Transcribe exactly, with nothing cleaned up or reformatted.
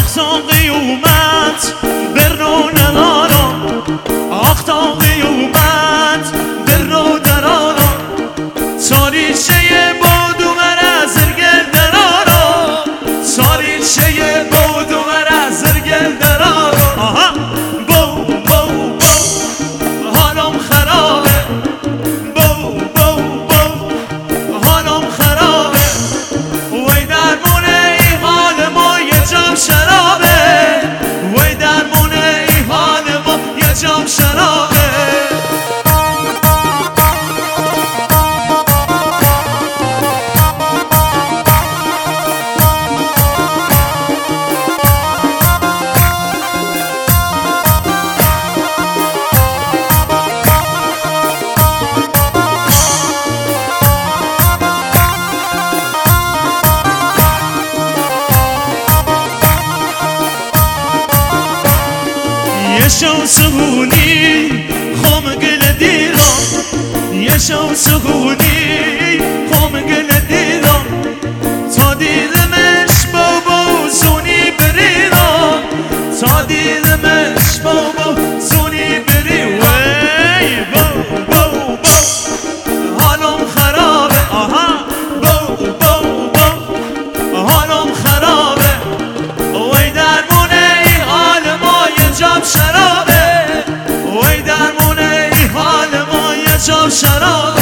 تا قیومت برو ندارم، آخ تا قیومت برو درارم، تاریچه بادو مرا زرگل درارم، تاریچه بادو مرا زرگل درارم. آها بو بو بو حالم خرابه، بو بو بو حالم خرابه، وی درمونه ای حال ما یه جام شرابه، وی درمونه ای حال ما یه جام شرابه. یشو سهونی خم گل دیرم، یشو سهونی خم گل دیرم، تا دیدمش بابا زونی بریدم، تا دیدمش بابا زونی بری. وی بو بو بو حالم خرابه، آها بو بو بو حالم خرابه، وی درمونه ای حال ما یه جام شرابه، وی درمونه ای حال ما یه جام شرابه.